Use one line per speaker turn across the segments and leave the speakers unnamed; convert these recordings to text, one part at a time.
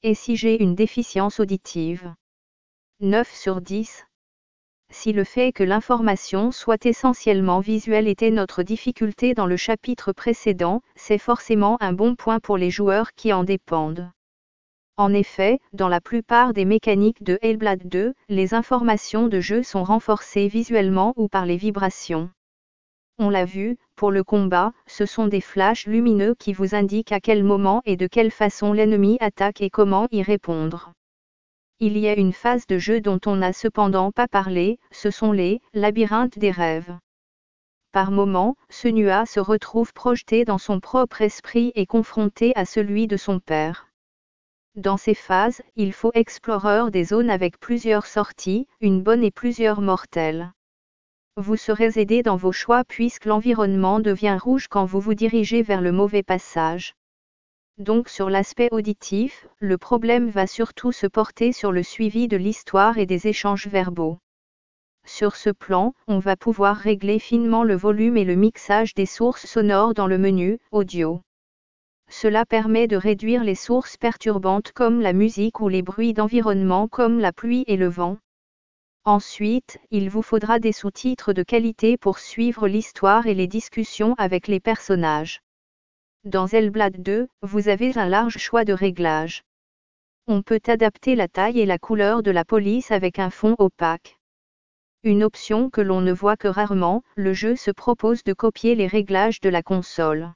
Et si j'ai une déficience auditive? 9 sur 10. Si le fait que l'information soit essentiellement visuelle était notre difficulté dans le chapitre précédent, c'est forcément un bon point pour les joueurs qui en dépendent. En effet, dans la plupart des mécaniques de Hellblade 2, les informations de jeu sont renforcées visuellement ou par les vibrations. On l'a vu, pour le combat, ce sont des flashs lumineux qui vous indiquent à quel moment et de quelle façon l'ennemi attaque et comment y répondre. Il y a une phase de jeu dont on n'a cependant pas parlé, ce sont les labyrinthes des rêves. Par moments, Senua se retrouve projeté dans son propre esprit et confronté à celui de son père. Dans ces phases, il faut explorer des zones avec plusieurs sorties, une bonne et plusieurs mortelles. Vous serez aidé dans vos choix puisque l'environnement devient rouge quand vous vous dirigez vers le mauvais passage. Donc sur l'aspect auditif, le problème va surtout se porter sur le suivi de l'histoire et des échanges verbaux. Sur ce plan, on va pouvoir régler finement le volume et le mixage des sources sonores dans le menu « Audio ». Cela permet de réduire les sources perturbantes comme la musique ou les bruits d'environnement comme la pluie et le vent. Ensuite, il vous faudra des sous-titres de qualité pour suivre l'histoire et les discussions avec les personnages. Dans Hellblade 2, vous avez un large choix de réglages. On peut adapter la taille et la couleur de la police avec un fond opaque. Une option que l'on ne voit que rarement, le jeu se propose de copier les réglages de la console.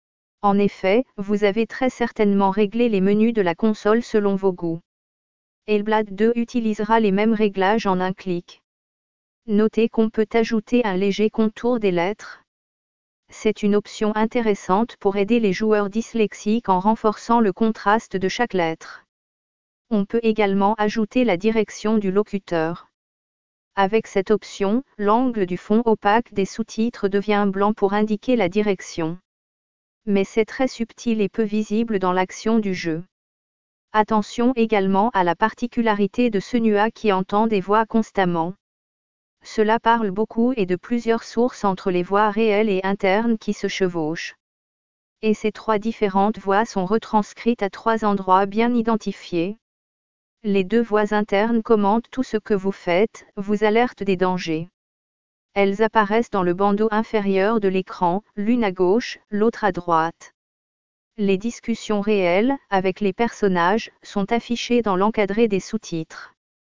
En effet, vous avez très certainement réglé les menus de la console selon vos goûts. Hellblade 2 utilisera les mêmes réglages en un clic. Notez qu'on peut ajouter un léger contour des lettres. C'est une option intéressante pour aider les joueurs dyslexiques en renforçant le contraste de chaque lettre. On peut également ajouter la direction du locuteur. Avec cette option, l'angle du fond opaque des sous-titres devient blanc pour indiquer la direction. Mais c'est très subtil et peu visible dans l'action du jeu. Attention également à la particularité de Senua qui entend des voix constamment. Cela parle beaucoup et de plusieurs sources entre les voix réelles et internes qui se chevauchent. Et ces 3 différentes voix sont retranscrites à 3 endroits bien identifiés. Les 2 voix internes commentent tout ce que vous faites, vous alertent des dangers. Elles apparaissent dans le bandeau inférieur de l'écran, l'une à gauche, l'autre à droite. Les discussions réelles, avec les personnages, sont affichées dans l'encadré des sous-titres.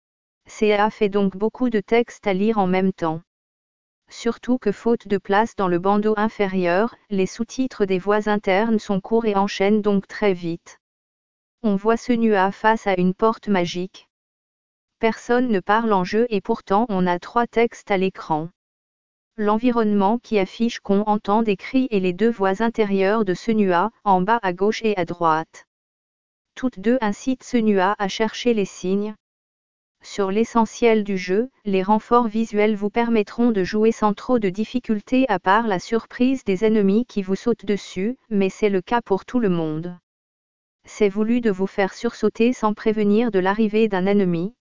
CA fait donc beaucoup de texte à lire en même temps. Surtout que faute de place dans le bandeau inférieur, les sous-titres des voix internes sont courts et enchaînent donc très vite. On voit Senua face à une porte magique. Personne ne parle en jeu et pourtant on a 3 textes à l'écran. L'environnement qui affiche qu'on entend des cris et les 2 voix intérieures de Senua, en bas à gauche et à droite. Toutes 2 incitent Senua à chercher les signes. Sur l'essentiel du jeu, les renforts visuels vous permettront de jouer sans trop de difficultés à part la surprise des ennemis qui vous sautent dessus, mais c'est le cas pour tout le monde. C'est voulu de vous faire sursauter sans prévenir de l'arrivée d'un ennemi.